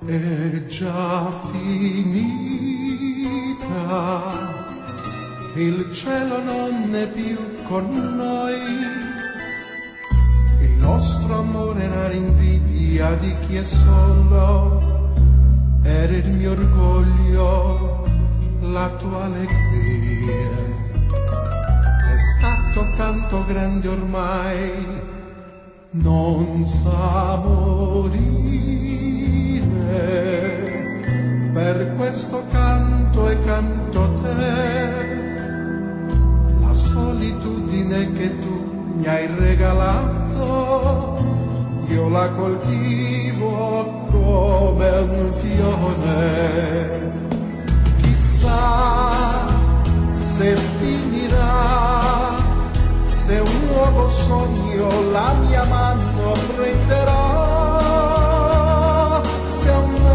È già finita, il cielo non è più con noi, il nostro amore era l'invidia di chi è solo, era il mio orgoglio, la tua allegria. È stato tanto grande ormai, non sa morire. Per questo canto e canto te, la solitudine che tu mi hai regalato, io la coltivo come un fiore. Chissà se finirà, se un nuovo sogno la mia mano prenderà, se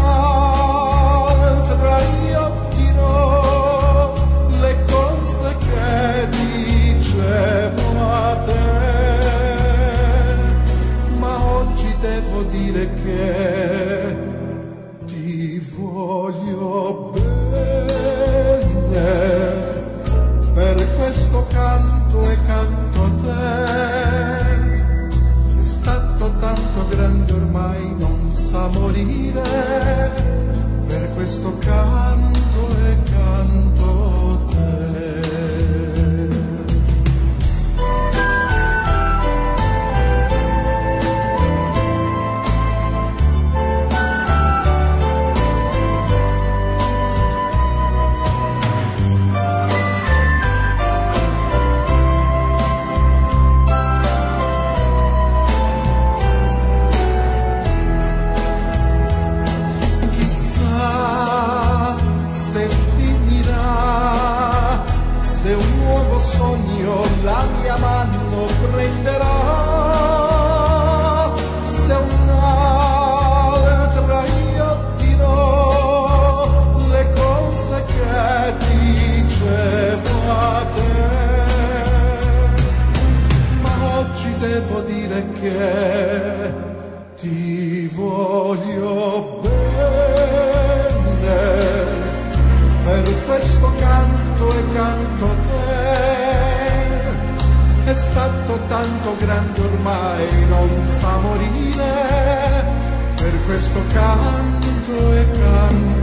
un'altra io dirò le cose che dicevo a te, ma oggi devo dire che ti voglio bene, per questo canto e canto a te. È stato tanto grande ormai, non sa morire, per questo canto e canto a te. Se un nuovo sogno la mia mano prenderà, se un'altra io dirò le cose che dicevo a te, ma oggi devo dire che ti voglio bene, per questo canto e canto a te. È stato tanto grande ormai, non sa morire, per questo canto e canto